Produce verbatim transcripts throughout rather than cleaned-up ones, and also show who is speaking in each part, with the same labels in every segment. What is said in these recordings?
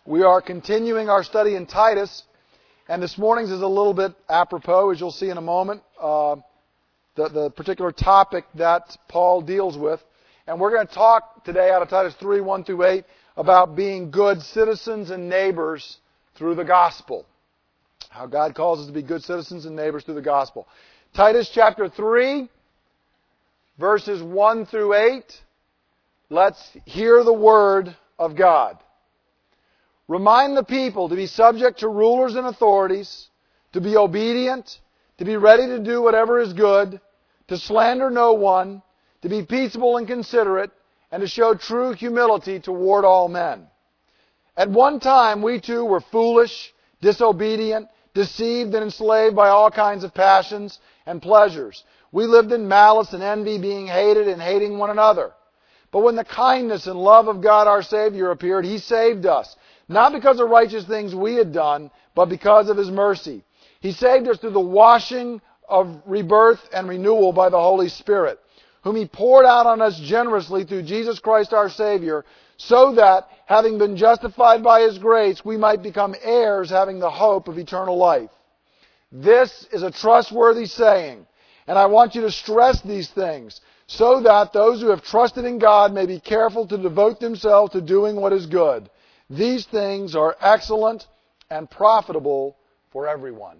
Speaker 1: We are continuing our study in Titus, and this morning's is a little bit apropos, as you'll see in a moment, uh, the, the particular topic that Paul deals with. And we're going to talk today out of Titus three, one through eight, about being good citizens and neighbors through the gospel. How God calls us to be good citizens and neighbors through the gospel. Titus chapter three, verses one through eight. Let's hear the word of God. Remind the people to be subject to rulers and authorities, to be obedient, to be ready to do whatever is good, to slander no one, to be peaceable and considerate, and to show true humility toward all men. At one time we too were foolish, disobedient, deceived and enslaved by all kinds of passions and pleasures. We lived in malice and envy, being hated and hating one another. But when the kindness and love of God our Savior appeared, He saved us, not because of righteous things we had done, but because of His mercy. He saved us through the washing of rebirth and renewal by the Holy Spirit, whom He poured out on us generously through Jesus Christ our Savior, so that, having been justified by His grace, we might become heirs, having the hope of eternal life. This is a trustworthy saying, and I want you to stress these things, so that those who have trusted in God may be careful to devote themselves to doing what is good. These things are excellent and profitable for everyone.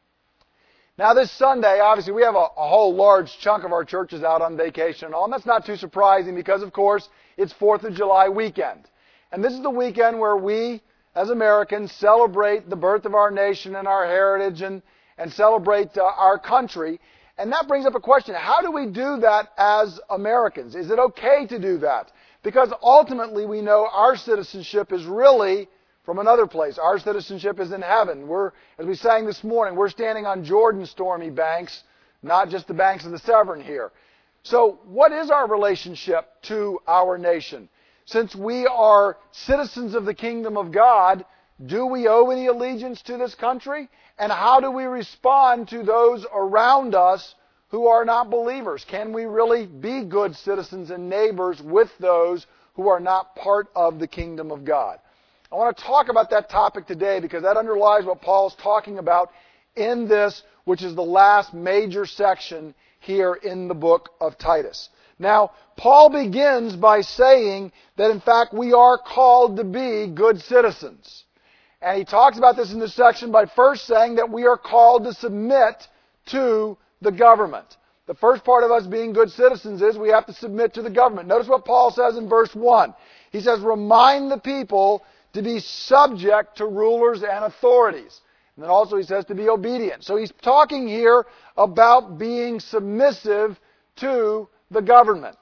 Speaker 1: Now this Sunday, obviously, we have a, a whole large chunk of our churches out on vacation and all, and that's not too surprising because, of course, it's fourth of July weekend. And this is the weekend where we, as Americans, celebrate the birth of our nation and our heritage and, and celebrate uh, our country. And that brings up a question. How do we do that as Americans? Is it okay to do that? Because ultimately we know our citizenship is really from another place. Our citizenship is in heaven. We're, as we sang this morning, we're standing on Jordan's stormy banks, not just the banks of the Severn here. So what is our relationship to our nation? Since we are citizens of the kingdom of God, do we owe any allegiance to this country? And how do we respond to those around us who are not believers? Can we really be good citizens and neighbors with those who are not part of the kingdom of God? I want to talk about that topic today because that underlies what Paul's talking about in this, which is the last major section here in the book of Titus. Now, Paul begins by saying that in fact we are called to be good citizens. And he talks about this in this section by first saying that we are called to submit to the government. The first part of us being good citizens is we have to submit to the government. Notice what Paul says in verse one. He says, remind the people to be subject to rulers and authorities. And then also he says to be obedient. So he's talking here about being submissive to the government.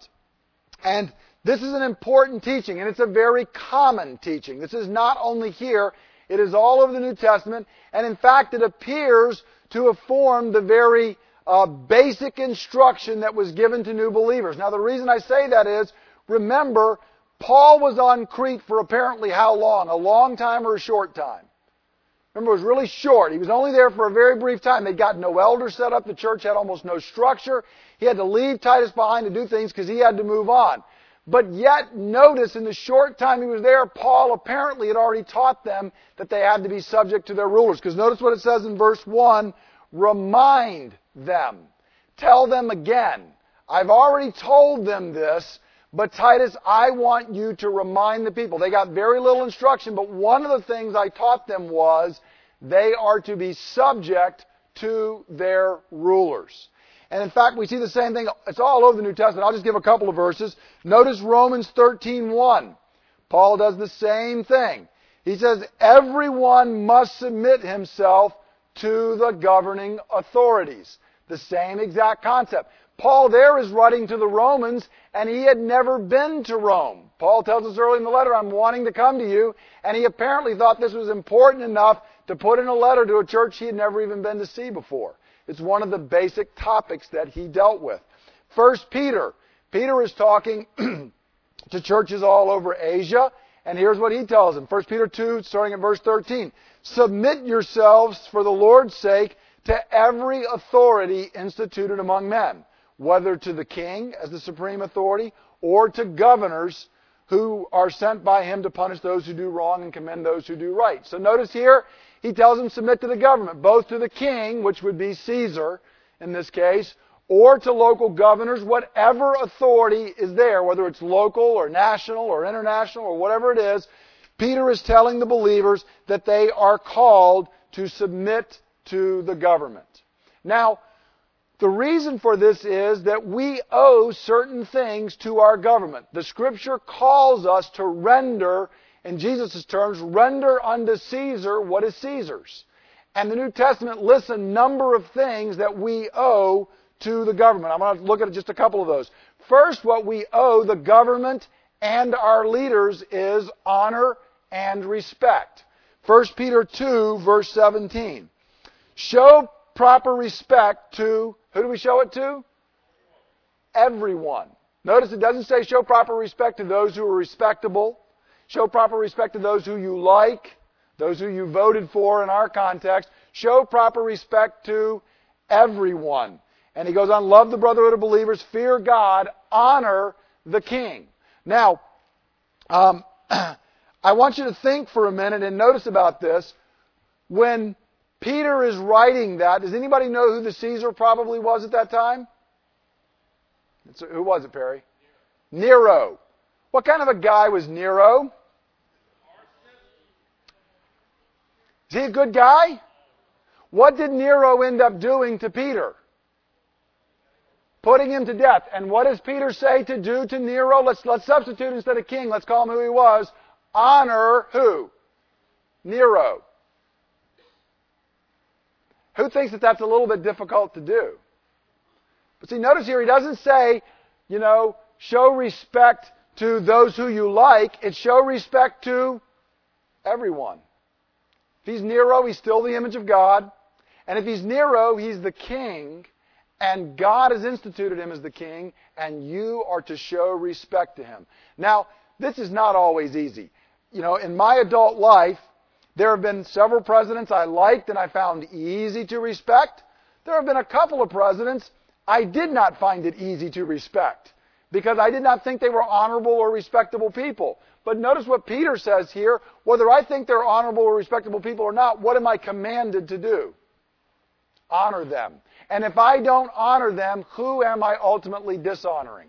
Speaker 1: And this is an important teaching, and it's a very common teaching. This is not only here, it is all over the New Testament, and in fact it appears to have formed the very uh, basic instruction that was given to new believers. Now the reason I say that is, remember, Paul was on Crete for apparently how long? A long time or a short time? Remember, it was really short. He was only there for a very brief time. They'd got no elders set up. The church had almost no structure. He had to leave Titus behind to do things because he had to move on. But yet, notice in the short time he was there, Paul apparently had already taught them that they had to be subject to their rulers. Because notice what it says in verse one, remind them. Tell them again. I've already told them this, but Titus, I want you to remind the people. They got very little instruction, but one of the things I taught them was they are to be subject to their rulers. And in fact, we see the same thing. It's all over the New Testament. I'll just give a couple of verses. Notice Romans thirteen one. Paul does the same thing. He says, everyone must submit himself to the governing authorities. The same exact concept. Paul there is writing to the Romans, and he had never been to Rome. Paul tells us early in the letter, I'm wanting to come to you, and he apparently thought this was important enough to put in a letter to a church he had never even been to see before. It's one of the basic topics that he dealt with. First Peter. Peter is talking to churches all over Asia, and here's what he tells them. First Peter two, starting at verse thirteen. Submit yourselves for the Lord's sake to every authority instituted among men, whether to the king as the supreme authority or to governors who are sent by him to punish those who do wrong and commend those who do right. So notice here, he tells them submit to the government, both to the king, which would be Caesar in this case, or to local governors, whatever authority is there, whether it's local or national or international or whatever it is. Peter is telling the believers that they are called to submit to the government. Now, the reason for this is that we owe certain things to our government. The Scripture calls us to render, in Jesus' terms, render unto Caesar what is Caesar's. And the New Testament lists a number of things that we owe to the government. I'm going to look at just a couple of those. First, what we owe the government and our leaders is honor and respect. First Peter two, verse seventeen. Show proper respect to, who do we show it to? Everyone. Notice it doesn't say show proper respect to those who are respectable. Show proper respect to those who you like, those who you voted for in our context. Show proper respect to everyone. And he goes on, love the brotherhood of believers, fear God, honor the king. Now, um, I want you to think for a minute and notice about this. When Peter is writing that, does anybody know who the Caesar probably was at that time? It's, who was it, Perry? Nero. What kind of a guy was Nero? Is he a good guy? What did Nero end up doing to Peter? Putting him to death. And what does Peter say to do to Nero? Let's, let's substitute instead of king. Let's call him who he was. Honor who? Nero. Who thinks that that's a little bit difficult to do? But see, notice here, he doesn't say, you know, show respect to those who you like. It's show respect to everyone. If he's Nero, he's still the image of God. And if he's Nero, he's the king. And God has instituted him as the king. And you are to show respect to him. Now, this is not always easy. You know, in my adult life, there have been several presidents I liked and I found easy to respect. There have been a couple of presidents I did not find it easy to respect because I did not think they were honorable or respectable people. But notice what Peter says here. Whether I think they're honorable or respectable people or not, what am I commanded to do? Honor them. And if I don't honor them, who am I ultimately dishonoring?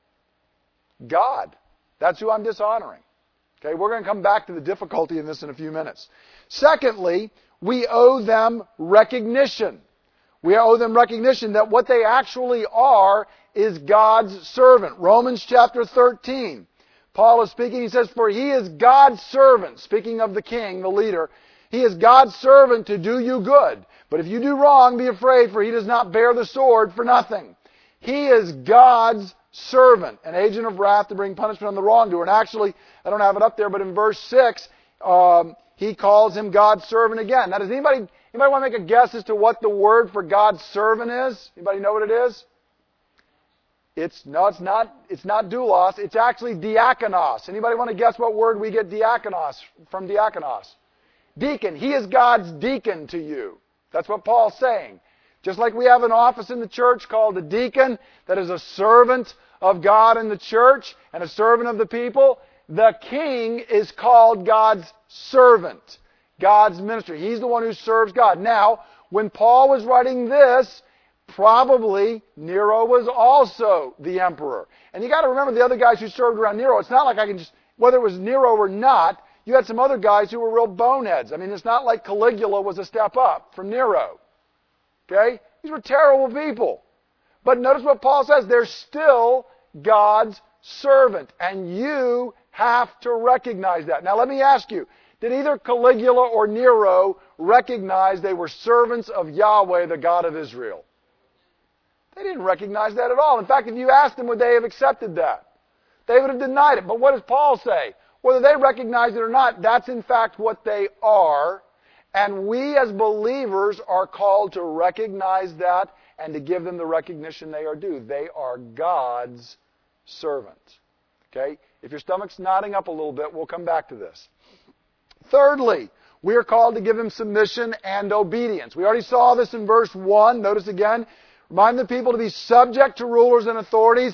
Speaker 1: God. That's who I'm dishonoring. Okay, we're going to come back to the difficulty in this in a few minutes. Secondly, we owe them recognition. We owe them recognition that what they actually are is God's servant. Romans chapter thirteen. Paul is speaking, he says, for he is God's servant. Speaking of the king, the leader. He is God's servant to do you good. But if you do wrong, be afraid, for he does not bear the sword for nothing. He is God's servant, an agent of wrath to bring punishment on the wrongdoer. And actually, I don't have it up there, but in verse six, um, he calls him God's servant again. Now, does anybody, anybody want to make a guess as to what the word for God's servant is? Anybody know what it is? It's, no, it's not, it's not doulos. It's actually diakonos. Anybody want to guess what word we get diakonos from diakonos? Deacon. He is God's deacon to you. That's what Paul's saying. Just like we have an office in the church called a deacon that is a servant of God in the church and a servant of the people, the king is called God's servant, God's minister. He's the one who serves God. Now, when Paul was writing this, probably Nero was also the emperor. And you got to remember the other guys who served around Nero. It's not like I can just, whether it was Nero or not, you had some other guys who were real boneheads. I mean, it's not like Caligula was a step up from Nero. Okay? These were terrible people. But notice what Paul says. They're still God's servant. And you have to recognize that. Now let me ask you, did either Caligula or Nero recognize they were servants of Yahweh, the God of Israel? They didn't recognize that at all. In fact, if you asked them, would they have accepted that? They would have denied it. But what does Paul say? Whether they recognize it or not, that's in fact what they are. And we as believers are called to recognize that and to give them the recognition they are due. They are God's servants. Okay? If your stomach's nodding up a little bit, we'll come back to this. Thirdly, we are called to give them submission and obedience. We already saw this in verse one. Notice again, remind the people to be subject to rulers and authorities,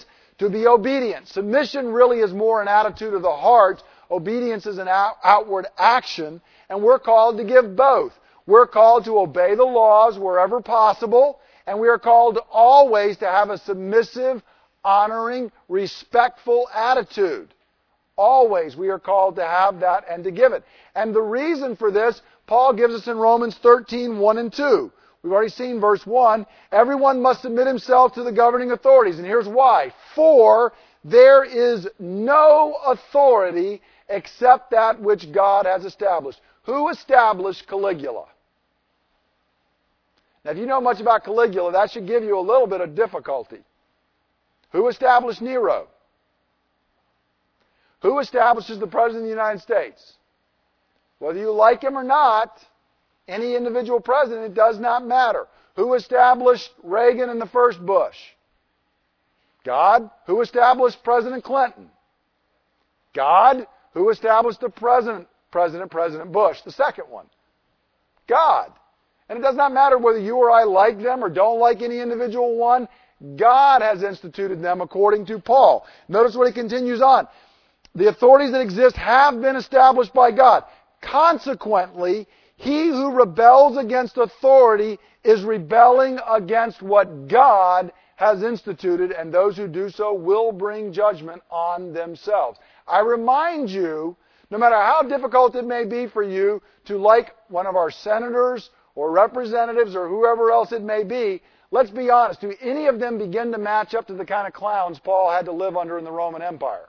Speaker 1: to be obedient. Submission really is more an attitude of the heart. Obedience is an out- outward action, and we're called to give both. We're called to obey the laws wherever possible, and we are called always to have a submissive, honoring, respectful attitude. Always we are called to have that and to give it. And the reason for this, Paul gives us in Romans thirteen, one and two. We've already seen verse one. Everyone must submit himself to the governing authorities. And here's why. For there is no authority except that which God has established. Who established Caligula? Now, if you know much about Caligula, that should give you a little bit of difficulty. Who established Nero? Who establishes the President of the United States? Whether you like him or not, any individual president, it does not matter. Who established Reagan and the first Bush? God. Who established President Clinton? God. Who established the President, President, President Bush, the second one? God. And it does not matter whether you or I like them or don't like any individual one. God has instituted them according to Paul. Notice what he continues on. The authorities that exist have been established by God. Consequently, he who rebels against authority is rebelling against what God has instituted, and those who do so will bring judgment on themselves. I remind you, no matter how difficult it may be for you to like one of our senators or representatives or whoever else it may be, let's be honest, do any of them begin to match up to the kind of clowns Paul had to live under in the Roman Empire?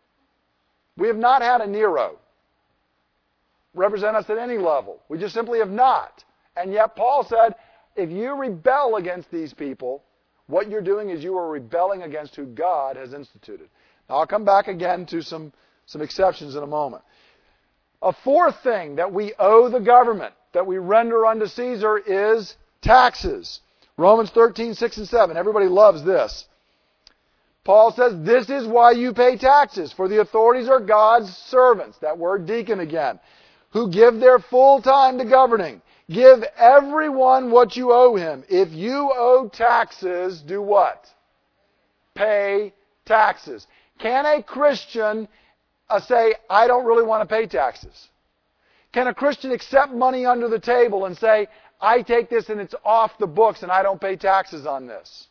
Speaker 1: We have not had a Nero represent us at any level. We just simply have not. And yet Paul said, if you rebel against these people, what you're doing is you are rebelling against who God has instituted. Now I'll come back again to some, some exceptions in a moment. A fourth thing that we owe the government, that we render unto Caesar, is taxes. Romans thirteen, six and seven. Everybody loves this. Paul says, this is why you pay taxes, for the authorities are God's servants, that word deacon again, who give their full time to governing. Give everyone what you owe him. If you owe taxes, do what? Pay taxes. Can a Christian uh, say, I don't really want to pay taxes? Can a Christian accept money under the table and say, I take this and it's off the books and I don't pay taxes on this?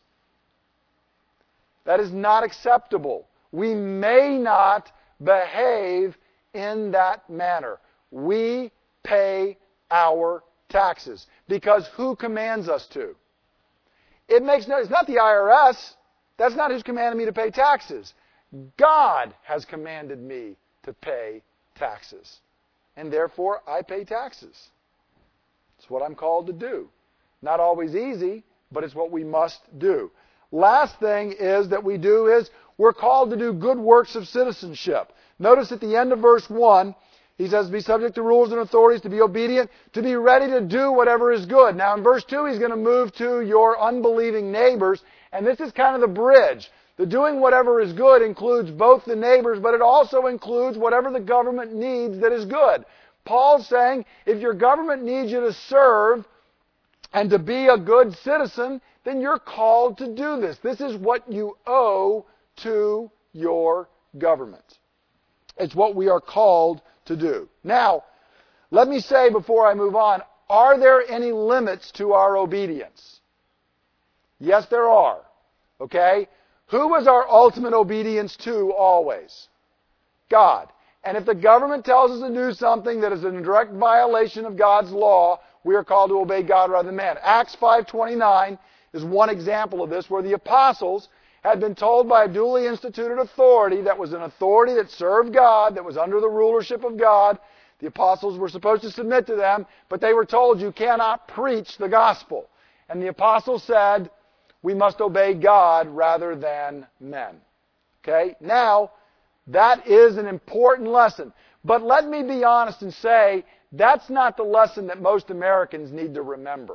Speaker 1: That is not acceptable. We may not behave in that manner. We pay our taxes because who commands us to? It makes no, it's not the I R S. That's not who's commanded me to pay taxes. God has commanded me to pay taxes. And therefore, I pay taxes. It's what I'm called to do. Not always easy, but it's what we must do. Last thing is that we do is we're called to do good works of citizenship. Notice at the end of verse one, he says, be subject to rules and authorities, to be obedient, to be ready to do whatever is good. Now in verse two, he's going to move to your unbelieving neighbors, and this is kind of the bridge. The doing whatever is good includes both the neighbors, but it also includes whatever the government needs that is good. Paul's saying, if your government needs you to serve and to be a good citizen, then you're called to do this. This is what you owe to your government. It's what we are called to do. Now, let me say before I move on, are there any limits to our obedience? Yes, there are. Okay? Who is our ultimate obedience to always? God. And if the government tells us to do something that is in direct violation of God's law, we are called to obey God rather than man. Acts five twenty-nine is one example of this, where the apostles had been told by a duly instituted authority that was an authority that served God, that was under the rulership of God. The apostles were supposed to submit to them, but they were told, you cannot preach the gospel. And the apostles said, we must obey God rather than men. Okay? Now, that is an important lesson. But let me be honest and say, that's not the lesson that most Americans need to remember.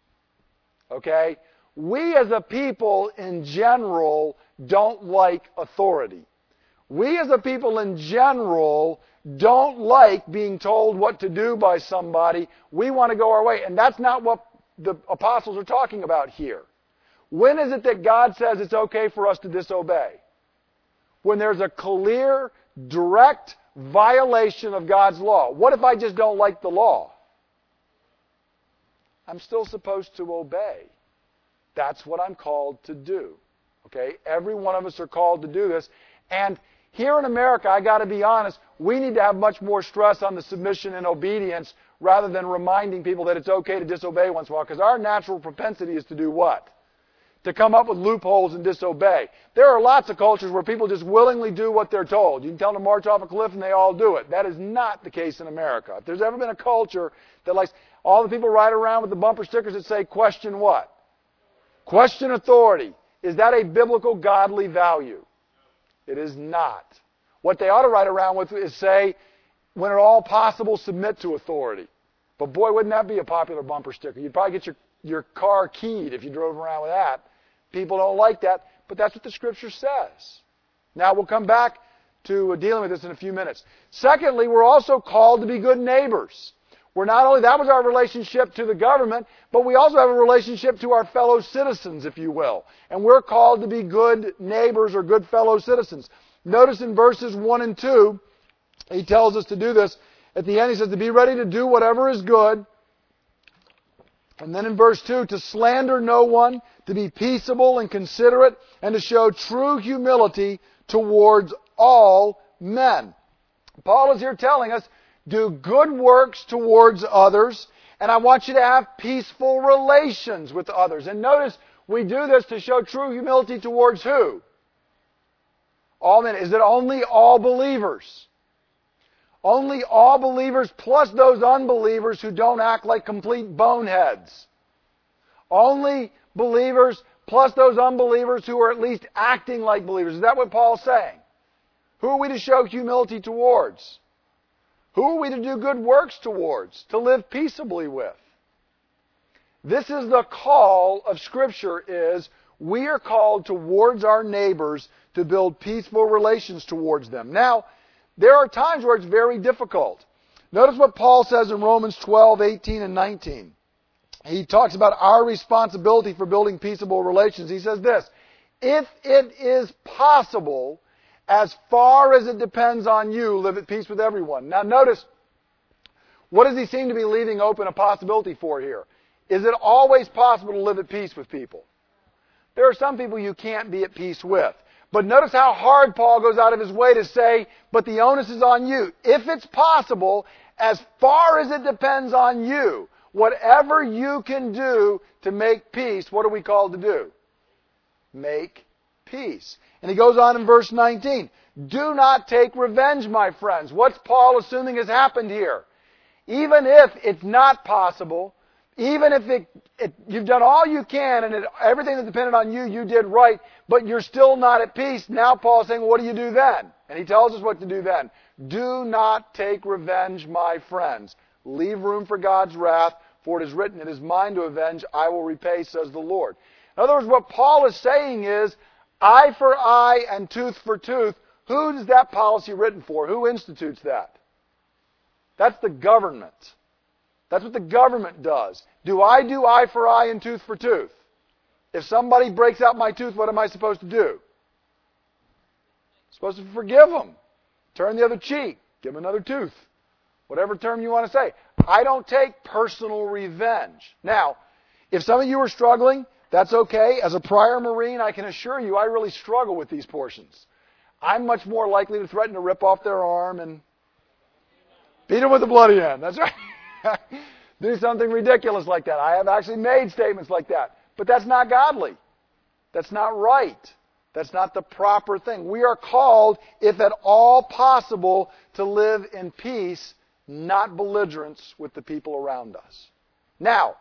Speaker 1: Okay? We as a people in general don't like authority. We as a people in general don't like being told what to do by somebody. We want to go our way. And that's not what the apostles are talking about here. When is it that God says it's okay for us to disobey? when there's a clear, direct violation of God's law. What if I just don't like the law? I'm still supposed to obey. That's what I'm called to do. Okay? Every one of us are called to do this. And here in America, I got to be honest, we need to have much more stress on the submission and obedience rather than reminding people that it's okay to disobey once in a while. Because our natural propensity is to do what? To come up with loopholes and disobey. There are lots of cultures where people just willingly do what they're told. You can tell them to march off a cliff and they all do it. That is not the case in America. If there's ever been a culture that likes, all the people ride around with the bumper stickers that say, question what? Question authority. Is that a biblical, godly value? It is not. What they ought to ride around with is say, when at all possible, submit to authority. But boy, wouldn't that be a popular bumper sticker. You'd probably get your, your car keyed if you drove around with that. People don't like that, but that's what the Scripture says. Now, we'll come back to dealing with this in a few minutes. Secondly, we're also called to be good neighbors. We're not only, that was our relationship to the government, but we also have a relationship to our fellow citizens, if you will. And we're called to be good neighbors or good fellow citizens. Notice in verses one and two, he tells us to do this. At the end, he says to be ready to do whatever is good. And then in verse two, to slander no one, to be peaceable and considerate, and to show true humility towards all men. Paul is here telling us, do good works towards others, and I want you to have peaceful relations with others. And notice, we do this to show true humility towards who? All men. Is it only all believers? Only all believers plus those unbelievers who don't act like complete boneheads. Only believers plus those unbelievers who are at least acting like believers. Is that what Paul's saying? Who are we to show humility towards? Who are we to do good works towards? To live peaceably with? This is the call of Scripture is we are called towards our neighbors to build peaceful relations towards them. Now, there are times where it's very difficult. Notice what Paul says in Romans twelve, eighteen, and nineteen. He talks about our responsibility for building peaceable relations. He says this, if it is possible, as far as it depends on you, live at peace with everyone. Now notice, what does he seem to be leaving open a possibility for here? Is it always possible to live at peace with people? There are some people you can't be at peace with. But notice how hard Paul goes out of his way to say, but the onus is on you. If it's possible, as far as it depends on you, whatever you can do to make peace, what are we called to do? Make peace. And he goes on in verse nineteen. Do not take revenge, my friends. What's Paul assuming has happened here? Even if it's not possible, even if it, it, you've done all you can and it, everything that depended on you, you did right, but you're still not at peace, now Paul's saying, well, what do you do then? And he tells us what to do then. Do not take revenge, my friends. Leave room for God's wrath, for it is written, it is mine to avenge, I will repay, says the Lord. In other words, what Paul is saying is, eye for eye and tooth for tooth. Who is that policy written for? Who institutes that? That's the government. That's what the government does. Do I do eye for eye and tooth for tooth? If somebody breaks out my tooth, what am I supposed to do? I'm supposed to forgive them. Turn the other cheek. Give them another tooth. Whatever term you want to say. I don't take personal revenge. Now, if some of you are struggling, that's okay. As a prior Marine, I can assure you I really struggle with these portions. I'm much more likely to threaten to rip off their arm and beat them with a bloody end. That's right. Do something ridiculous like that. I have actually made statements like that. But that's not godly. That's not right. That's not the proper thing. We are called, if at all possible, to live in peace, not belligerence with the people around us. Now,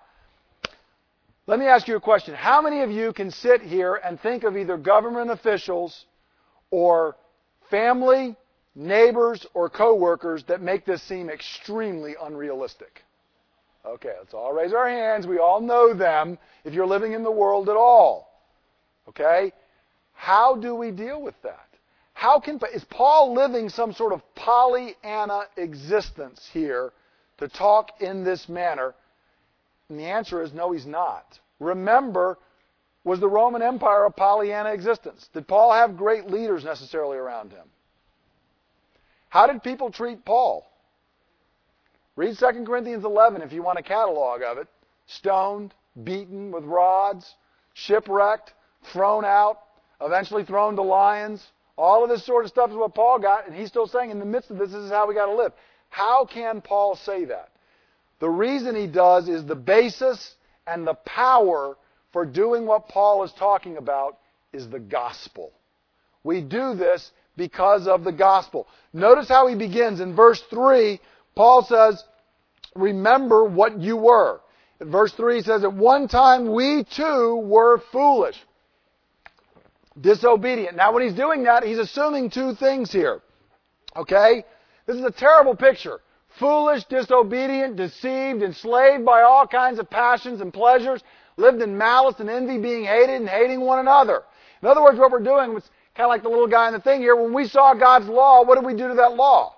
Speaker 1: let me ask you a question. How many of you can sit here and think of either government officials or family, neighbors, or coworkers that make this seem extremely unrealistic? Okay, let's all raise our hands. We all know them if you're living in the world at all. Okay? How do we deal with that? How can, is Paul living some sort of Pollyanna existence here to talk in this manner? And the answer is no, he's not. Remember, Was the Roman Empire a Pollyanna existence? Did Paul have great leaders necessarily around him? How did people treat Paul? Read Second Corinthians eleven if you want a catalog of it. Stoned, beaten with rods, shipwrecked, thrown out, eventually thrown to lions. All of this sort of stuff is what Paul got, and he's still saying in the midst of this, this is how we got to live. How can Paul say that? The reason he does is the basis and the power for doing what Paul is talking about is the gospel. We do this because of the gospel. Notice how he begins. In verse three, Paul says, remember what you were. In verse three, he says, at one time we too were foolish, disobedient. Now when he's doing that, he's assuming two things here. Okay? This is a terrible picture. Foolish, disobedient, deceived, enslaved by all kinds of passions and pleasures, lived in malice and envy, being hated and hating one another. In other words, what we're doing was kind of like the little guy in the thing here. When we saw God's law, what did we do to that law?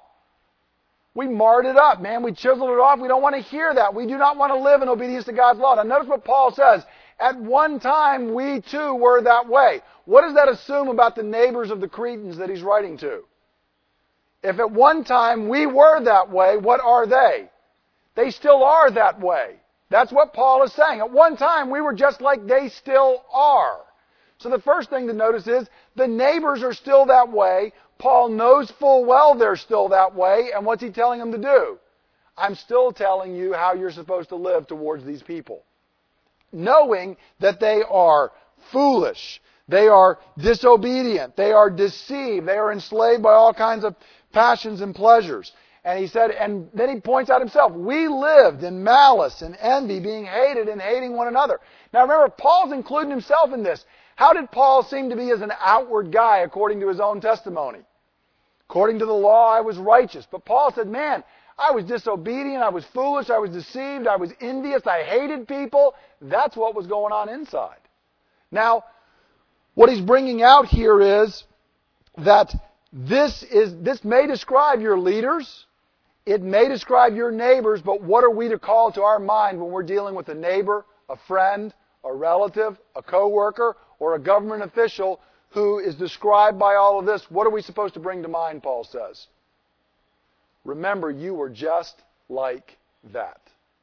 Speaker 1: We marred it up, man. We chiseled it off. We don't want to hear that. We do not want to live in obedience to God's law. Now notice what Paul says. At one time, we too were that way. What does that assume about the neighbors of the Cretans that he's writing to? If at one time we were that way, what are they? They still are that way. That's what Paul is saying. At one time, we were just like they still are. So the first thing to notice is the neighbors are still that way. Paul knows full well they're still that way. And what's he telling them to do? I'm still telling you how you're supposed to live towards these people. Knowing that they are foolish. They are disobedient. They are deceived. They are enslaved by all kinds of passions and pleasures. And he said, and then he points out himself, we lived in malice and envy, being hated and hating one another. Now remember, Paul's including himself in this. How did Paul seem to be as an outward guy according to his own testimony? According to the law, I was righteous. But Paul said, man, I was disobedient, I was foolish, I was deceived, I was envious, I hated people. That's what was going on inside. Now, what he's bringing out here is that this is this may describe your leaders, it may describe your neighbors, but what are we to call to our mind when we're dealing with a neighbor, a friend, a relative, a co-worker, or a government official who is described by all of this? What are we supposed to bring to mind, Paul says? Remember, you were just like that.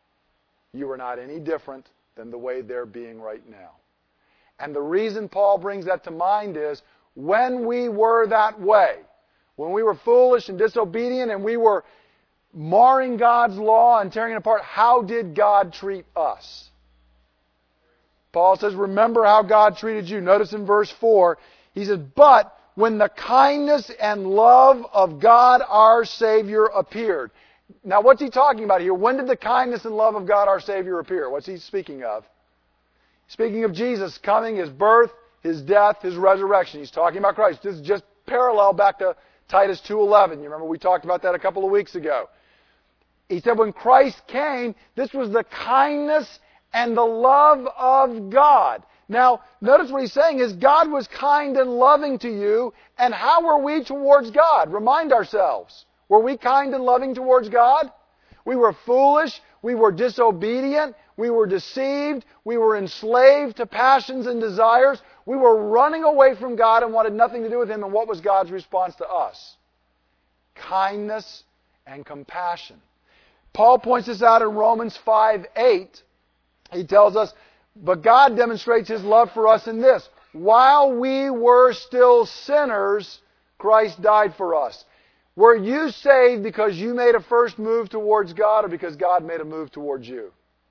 Speaker 1: You are not any different than the way they're being right now. And the reason Paul brings that to mind is when we were that way, when we were foolish and disobedient and we were marring God's law and tearing it apart, how did God treat us? Paul says, remember how God treated you. Notice in verse four, he says, but when the kindness and love of God our Savior appeared. Now what's he talking about here? When did the kindness and love of God our Savior appear? What's he speaking of? Speaking of Jesus coming, His birth, His death, His resurrection. He's talking about Christ. This is just parallel back to Titus two eleven. You remember we talked about that a couple of weeks ago. He said when Christ came, this was the kindness and the love of God. Now, notice what he's saying is God was kind and loving to you, and how were we towards God? Remind ourselves. Were we kind and loving towards God? We were foolish, we were disobedient, we were deceived, we were enslaved to passions and desires, we were running away from God and wanted nothing to do with Him, and what was God's response to us? Kindness and compassion. Paul points this out in Romans five eight. He tells us, but God demonstrates His love for us in this. While we were still sinners, Christ died for us. Were you saved because you made a first move towards God or because God made a move towards you?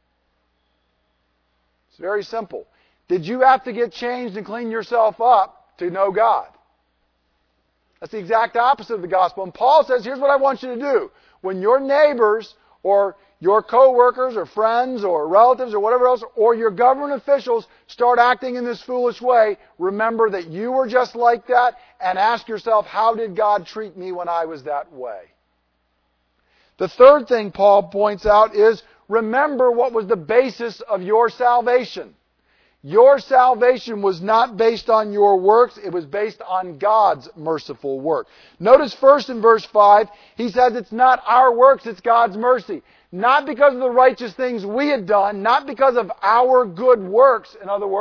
Speaker 1: It's very simple. Did you have to get changed and clean yourself up to know God? That's the exact opposite of the gospel. And Paul says, here's what I want you to do. When your neighbors or your co-workers or friends or relatives or whatever else, or your government officials start acting in this foolish way, remember that you were just like that and ask yourself, how did God treat me when I was that way? The third thing Paul points out is, remember what was the basis of your salvation. Your salvation was not based on your works, it was based on God's merciful work. Notice first in verse five, he says it's not our works, it's God's mercy. Not because of the righteous things we had done, not because of our good works, in other words,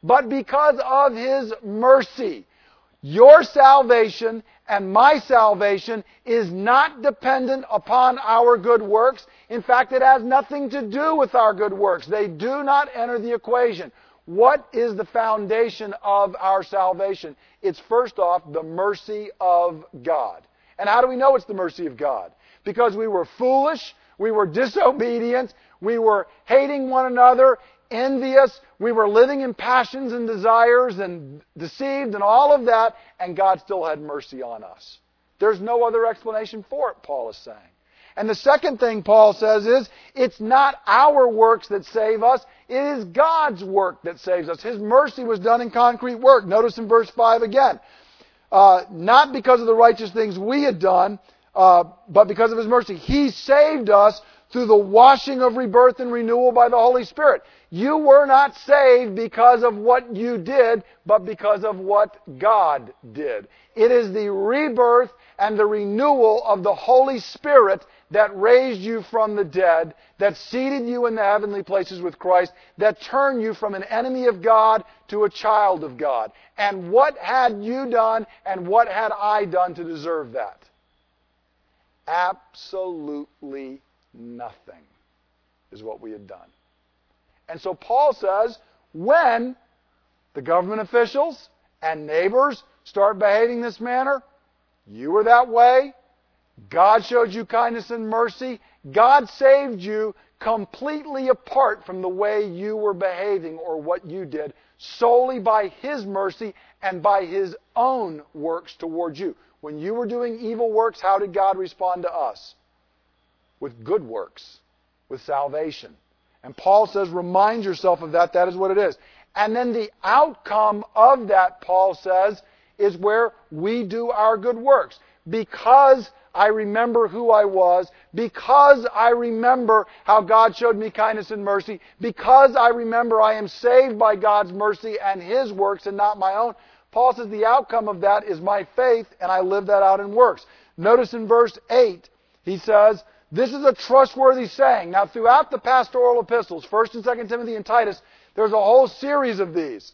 Speaker 1: but because of His mercy. Your salvation and my salvation is not dependent upon our good works. In fact, it has nothing to do with our good works. They do not enter the equation. What is the foundation of our salvation? It's first off the mercy of God. And how do we know it's the mercy of God? Because we were foolish, we were disobedient, we were hating one another, envious, we were living in passions and desires and deceived and all of that, and God still had mercy on us. There's no other explanation for it, Paul is saying. And the second thing Paul says is, it's not our works that save us, it is God's work that saves us. His mercy was done in concrete work. Notice in verse five again. Uh, not because of the righteous things we had done, uh, but because of His mercy. He saved us through the washing of rebirth and renewal by the Holy Spirit. You were not saved because of what you did, but because of what God did. It is the rebirth and the renewal of the Holy Spirit that raised you from the dead, that seated you in the heavenly places with Christ, that turned you from an enemy of God to a child of God. And what had you done and what had I done to deserve that? Absolutely nothing is what we had done. And so Paul says, when the government officials and neighbors start behaving this manner, you were that way, God showed you kindness and mercy, God saved you completely apart from the way you were behaving or what you did, solely by His mercy and by His own works towards you. When you were doing evil works, how did God respond to us? With good works, with salvation. And Paul says, remind yourself of that. That is what it is. And then the outcome of that, Paul says, is where we do our good works. Because I remember who I was, because I remember how God showed me kindness and mercy, because I remember I am saved by God's mercy and His works and not my own, Paul says the outcome of that is my faith, and I live that out in works. Notice in verse eight, he says, this is a trustworthy saying. Now, throughout the pastoral epistles, First and Second Timothy and Titus, there's a whole series of these.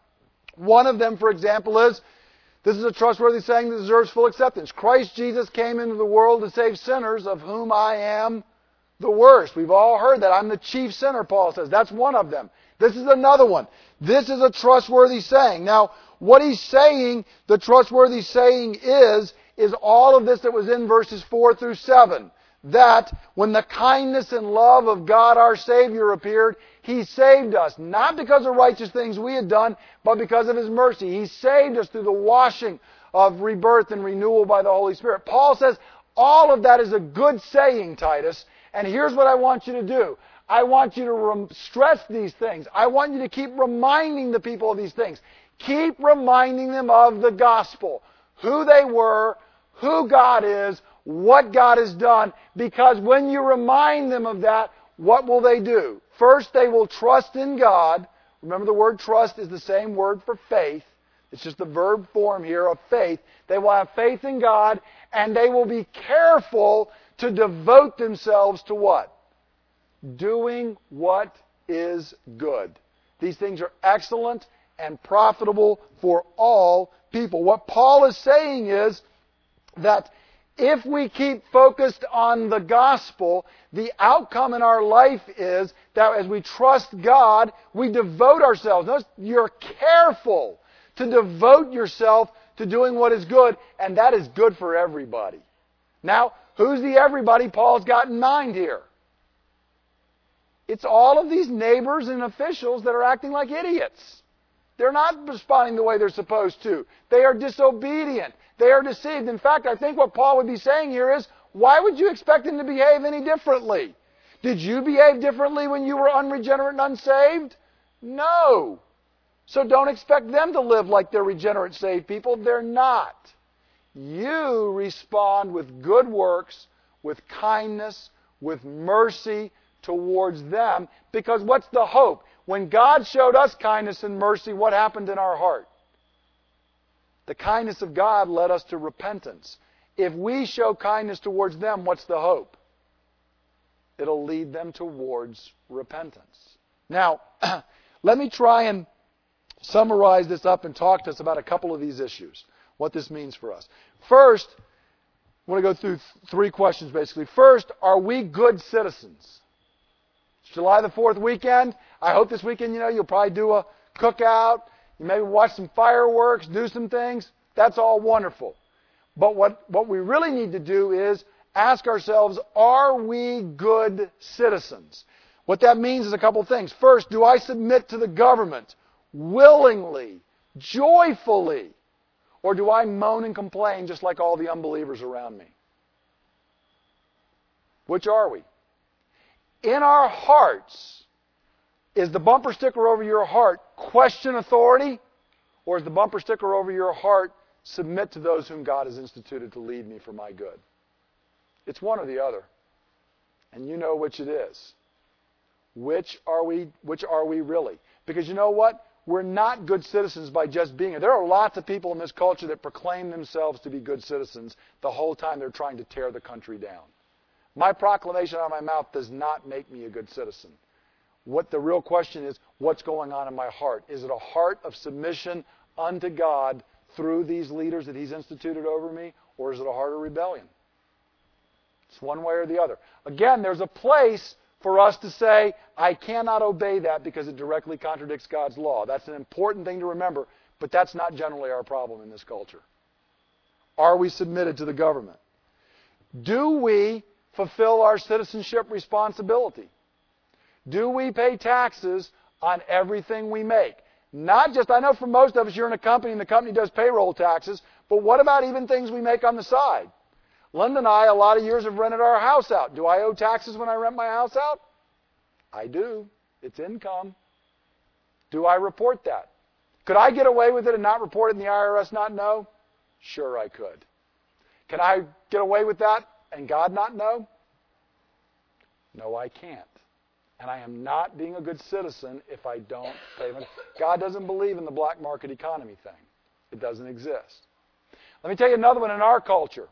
Speaker 1: One of them, for example, is, this is a trustworthy saying that deserves full acceptance. Christ Jesus came into the world to save sinners, of whom I am the worst. We've all heard that. I'm the chief sinner, Paul says. That's one of them. This is another one. This is a trustworthy saying. Now, what he's saying, the trustworthy saying is, is all of this that was in verses four through seven. That when the kindness and love of God our Savior appeared, He saved us, not because of righteous things we had done, but because of His mercy. He saved us through the washing of rebirth and renewal by the Holy Spirit. Paul says, all of that is a good saying, Titus, and here's what I want you to do. I want you to rem- stress these things. I want you to keep reminding the people of these things. Keep reminding them of the gospel, who they were, who God is, what God has done, because when you remind them of that, what will they do? First, they will trust in God. Remember, the word trust is the same word for faith. It's just the verb form here of faith. They will have faith in God, and they will be careful to devote themselves to what? Doing what is good. These things are excellent and profitable for all people. What Paul is saying is that if we keep focused on the gospel, the outcome in our life is that as we trust God, we devote ourselves. Notice, you're careful to devote yourself to doing what is good, and that is good for everybody. Now, who's the everybody Paul's got in mind here? It's all of these neighbors and officials that are acting like idiots. They're not responding the way they're supposed to. They are disobedient. They are deceived. In fact, I think what Paul would be saying here is, why would you expect them to behave any differently? Did you behave differently when you were unregenerate and unsaved? No. So don't expect them to live like they're regenerate, saved people. They're not. You respond with good works, with kindness, with mercy towards them, because what's the hope? When God showed us kindness and mercy, what happened in our heart? The kindness of God led us to repentance. If we show kindness towards them, what's the hope? It'll lead them towards repentance. Now, let me try and summarize this up and talk to us about a couple of these issues, what this means for us. First, I want to go through th- three questions basically. First, are we good citizens? It's July the fourth weekend. I hope this weekend, you know, you'll probably do a cookout. You maybe watch some fireworks, do some things. That's all wonderful. But what, what we really need to do is ask ourselves, are we good citizens? What that means is a couple things. First, do I submit to the government willingly, joyfully? Or do I moan and complain just like all the unbelievers around me? Which are we? In our hearts, is the bumper sticker over your heart question authority? Or is the bumper sticker over your heart submit to those whom God has instituted to lead me for my good? It's one or the other. And you know which it is. Which are we, which are we really? Because you know what? We're not good citizens by just being it. There are lots of people in this culture that proclaim themselves to be good citizens the whole time they're trying to tear the country down. My proclamation out of my mouth does not make me a good citizen. What the real question is, what's going on in my heart? Is it a heart of submission unto God through these leaders that He's instituted over me, or is it a heart of rebellion? It's one way or the other. Again, there's a place for us to say, I cannot obey that because it directly contradicts God's law. That's an important thing to remember, but that's not generally our problem in this culture. Are we submitted to the government? Do we fulfill our citizenship responsibility? Do we pay taxes on everything we make? Not just, I know for most of us, you're in a company and the company does payroll taxes, but what about even things we make on the side? Linda and I, a lot of years, have rented our house out. Do I owe taxes when I rent my house out? I do. It's income. Do I report that? Could I get away with it and not report it and the I R S not know? Sure I could. Can I get away with that and God not know? No, I can't. And I am not being a good citizen if I don't pay my... God doesn't believe in the black market economy thing. It doesn't exist. Let me tell you another one in our culture.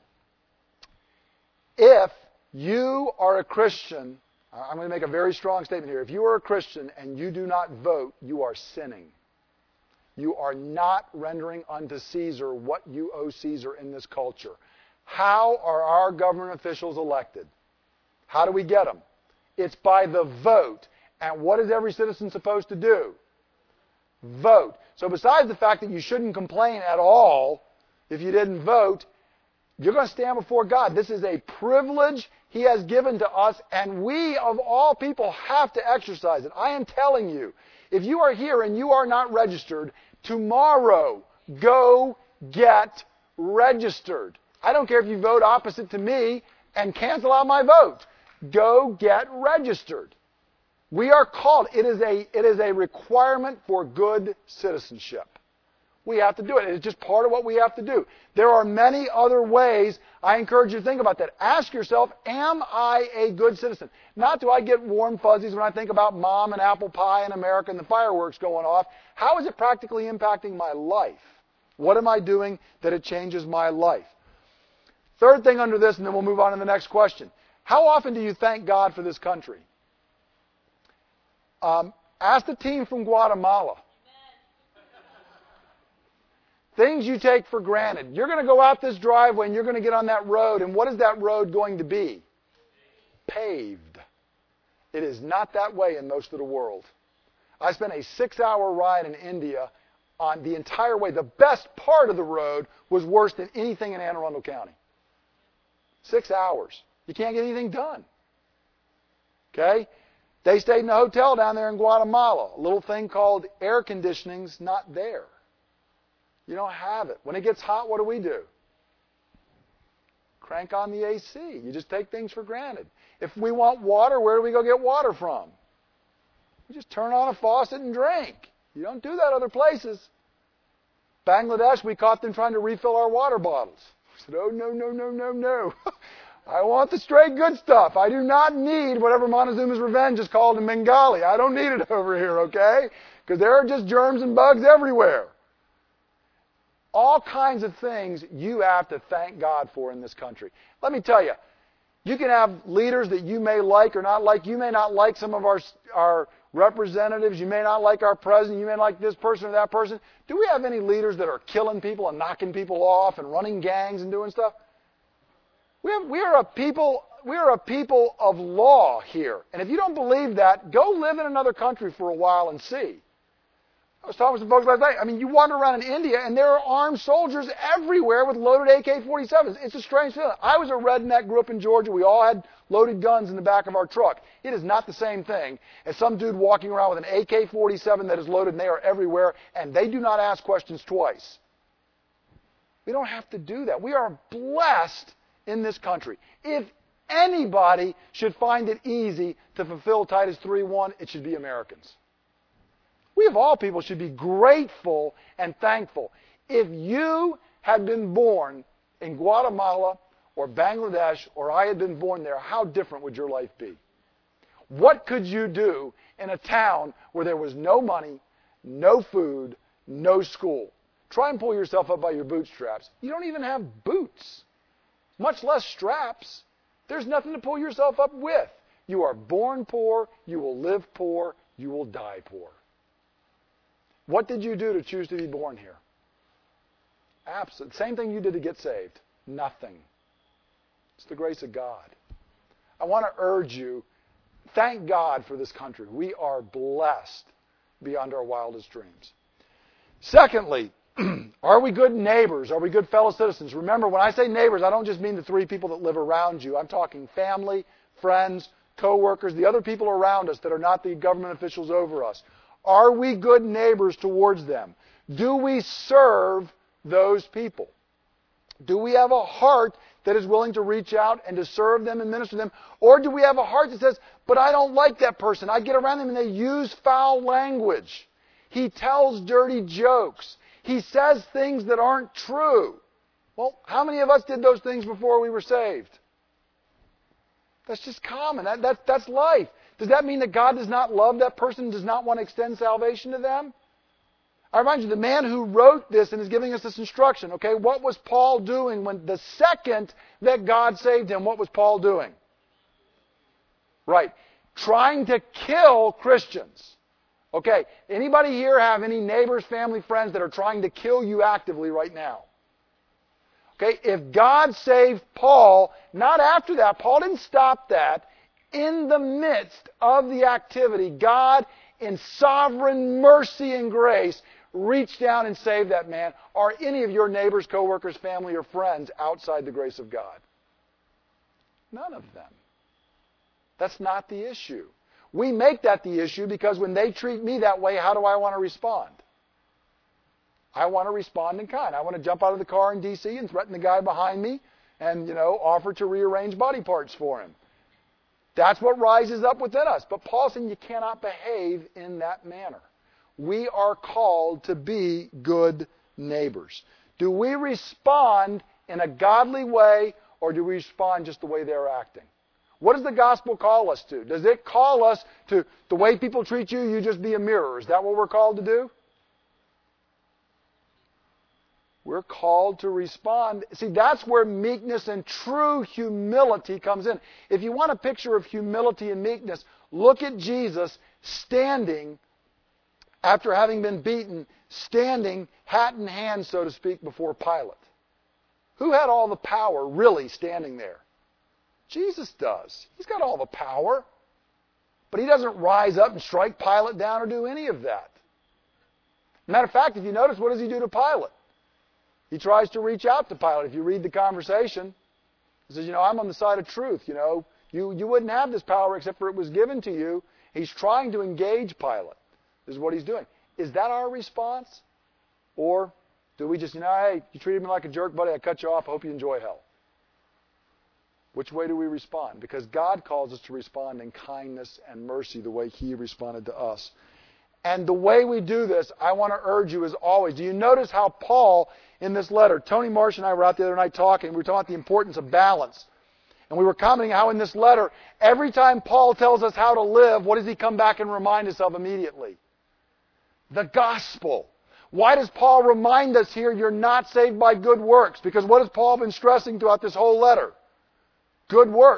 Speaker 1: If you are a Christian, I'm going to make a very strong statement here. If you are a Christian and you do not vote, you are sinning. You are not rendering unto Caesar what you owe Caesar in this culture. How are our government officials elected? How do we get them? It's by the vote. And what is every citizen supposed to do? Vote. So besides the fact that you shouldn't complain at all if you didn't vote, you're going to stand before God. This is a privilege He has given to us, and we, of all people, have to exercise it. I am telling you, if you are here and you are not registered, tomorrow, go get registered. I don't care if you vote opposite to me and cancel out my vote. Go get registered. We are called. It is a, it is a requirement for good citizenship. We have to do it. It's just part of what we have to do. There are many other ways. I encourage you to think about that. Ask yourself, am I a good citizen? Not do I get warm fuzzies when I think about mom and apple pie in America and the fireworks going off. How is it practically impacting my life? What am I doing that it changes my life? Third thing under this, and then we'll move on to the next question. How often do you thank God for this country? Um, ask the team from Guatemala. Things you take for granted. You're going to go out this driveway and you're going to get on that road, and what is that road going to be? Paved. It is not that way in most of the world. I spent a six-hour ride in India on the entire way. The best part of the road was worse than anything in Anne Arundel County. Six hours. You can't get anything done. Okay? They stayed in a hotel down there in Guatemala. A little thing called air conditioning's not there. You don't have it. When it gets hot, what do we do? Crank on the A C. You just take things for granted. If we want water, where do we go get water from? You just turn on a faucet and drink. You don't do that other places. Bangladesh, we caught them trying to refill our water bottles. We said, oh, no, no, no, no, no. I want the straight good stuff. I do not need whatever Montezuma's Revenge is called in Bengali. I don't need it over here, okay? Because there are just germs and bugs everywhere. All kinds of things you have to thank God for in this country. Let me tell you, you can have leaders that you may like or not like. You may not like some of our, our representatives. You may not like our president. You may not like this person or that person. Do we have any leaders that are killing people and knocking people off and running gangs and doing stuff? We, have, we are a people. We are a people of law here. And if you don't believe that, go live in another country for a while and see. I was talking with some folks last night. I mean, you wander around in India, and there are armed soldiers everywhere with loaded A K forty-sevens. It's a strange feeling. I was a redneck, grew up in Georgia. We all had loaded guns in the back of our truck. It is not the same thing as some dude walking around with an A K forty-seven that is loaded, and they are everywhere, and they do not ask questions twice. We don't have to do that. We are blessed in this country. If anybody should find it easy to fulfill Titus three one, it should be Americans. We of all people should be grateful and thankful. If you had been born in Guatemala or Bangladesh or I had been born there, how different would your life be? What could you do in a town where there was no money, no food, no school? Try and pull yourself up by your bootstraps. You don't even have boots, much less straps. There's nothing to pull yourself up with. You are born poor, you will live poor, you will die poor. What did you do to choose to be born here? Absolutely. Same thing you did to get saved. Nothing. It's the grace of God. I want to urge you, thank God for this country. We are blessed beyond our wildest dreams. Secondly, are we good neighbors? Are we good fellow citizens? Remember, when I say neighbors, I don't just mean the three people that live around you. I'm talking family, friends, co-workers, the other people around us that are not the government officials over us. Are we good neighbors towards them? Do we serve those people? Do we have a heart that is willing to reach out and to serve them and minister to them? Or do we have a heart that says, but I don't like that person. I get around them and they use foul language. He tells dirty jokes. He says things that aren't true. Well, how many of us did those things before we were saved? That's just common. That, that, that's life. Does that mean that God does not love that person, does not want to extend salvation to them? I remind you, the man who wrote this and is giving us this instruction, okay, what was Paul doing when the second that God saved him, what was Paul doing? Right. Trying to kill Christians. Okay, anybody here have any neighbors, family, friends that are trying to kill you actively right now? Okay, if God saved Paul, not after that, Paul didn't stop that. In the midst of the activity, God, in sovereign mercy and grace, reached down and saved that man. Are any of your neighbors, co-workers, family, or friends outside the grace of God? None of them. That's not the issue. We make that the issue because when they treat me that way, how do I want to respond? I want to respond in kind. I want to jump out of the car in D C and threaten the guy behind me and, you know, offer to rearrange body parts for him. That's what rises up within us. But Paul said you cannot behave in that manner. We are called to be good neighbors. Do we respond in a godly way or do we respond just the way they're acting? What does the gospel call us to? Does it call us to the way people treat you, you just be a mirror? Is that what we're called to do? We're called to respond. See, that's where meekness and true humility comes in. If you want a picture of humility and meekness, look at Jesus standing, after having been beaten, standing hat in hand, so to speak, before Pilate. Who had all the power really standing there? Jesus does. He's got all the power. But he doesn't rise up and strike Pilate down or do any of that. Matter of fact, if you notice, what does he do to Pilate? He tries to reach out to Pilate. If you read the conversation, he says, you know, I'm on the side of truth. You know, you, you wouldn't have this power except for it was given to you. He's trying to engage Pilate. This is what he's doing. Is that our response? Or do we just, you know, hey, you treated me like a jerk, buddy. I cut you off. I hope you enjoy hell. Which way do we respond? Because God calls us to respond in kindness and mercy the way He responded to us. And the way we do this, I want to urge you as always. Do you notice how Paul, in this letter, Tony Marsh and I were out the other night talking, we were talking about the importance of balance. And we were commenting how in this letter, every time Paul tells us how to live, what does he come back and remind us of immediately? The gospel. Why does Paul remind us here you're not saved by good works? Because what has Paul been stressing throughout this whole letter? Good work.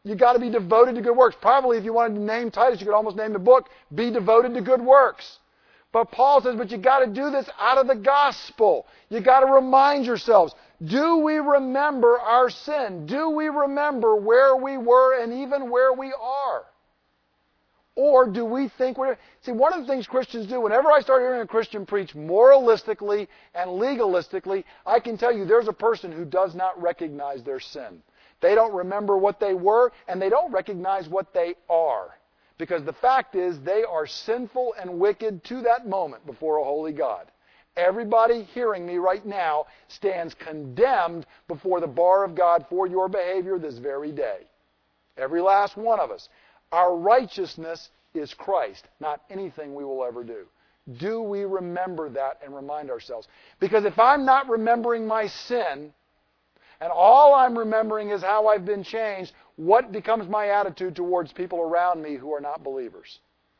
Speaker 1: You've got to be devoted to good works. Probably if you wanted to name Titus, you could almost name the book, Be Devoted to Good Works. But Paul says, but you've got to do this out of the gospel. You've got to remind yourselves, do we remember our sin? Do we remember where we were and even where we are? Or do we think we're... See, one of the things Christians do, whenever I start hearing a Christian preach moralistically and legalistically, I can tell you there's a person who does not recognize their sin. They don't remember what they were, and they don't recognize what they are. Because the fact is, they are sinful and wicked to that moment before a holy God. Everybody hearing me right now stands condemned before the bar of God for your behavior this very day. Every last one of us. Our righteousness is Christ, not anything we will ever do. Do we remember that and remind ourselves? Because if I'm not remembering my sin, and all I'm remembering is how I've been changed, what becomes my attitude towards people around me who are not believers?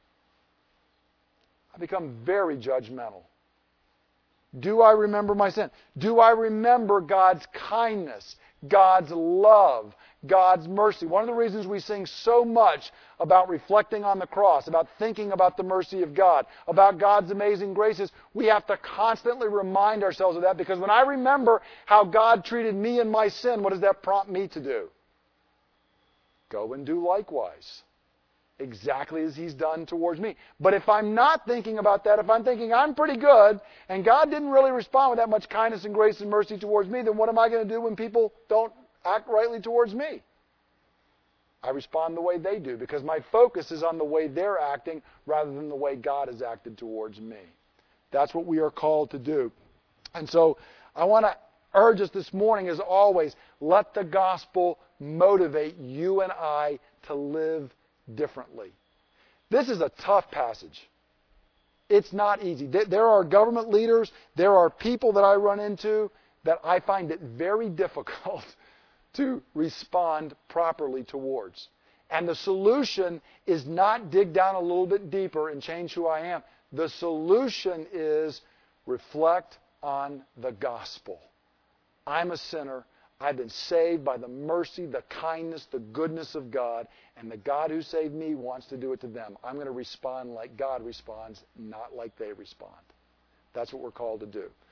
Speaker 1: I become very judgmental. Do I remember my sin? Do I remember God's kindness, God's love, God's mercy? One of the reasons we sing so much about reflecting on the cross, about thinking about the mercy of God, about God's amazing graces, we have to constantly remind ourselves of that, because when I remember how God treated me in my sin, what does that prompt me to do? Go and do likewise. Exactly as He's done towards me. But if I'm not thinking about that, if I'm thinking I'm pretty good, and God didn't really respond with that much kindness and grace and mercy towards me, then what am I going to do when people don't act rightly towards me? I respond the way they do, because my focus is on the way they're acting rather than the way God has acted towards me. That's what we are called to do. And so I want to urge us this morning, as always, let the gospel motivate you and I to live differently. This is a tough passage. It's not easy. There are government leaders, there are people that I run into that I find it very difficult to respond properly towards. And the solution is not dig down a little bit deeper and change who I am. The solution is reflect on the gospel. I'm a sinner. I've been saved by the mercy, the kindness, the goodness of God, and the God who saved me wants to do it to them. I'm going to respond like God responds, not like they respond. That's what we're called to do.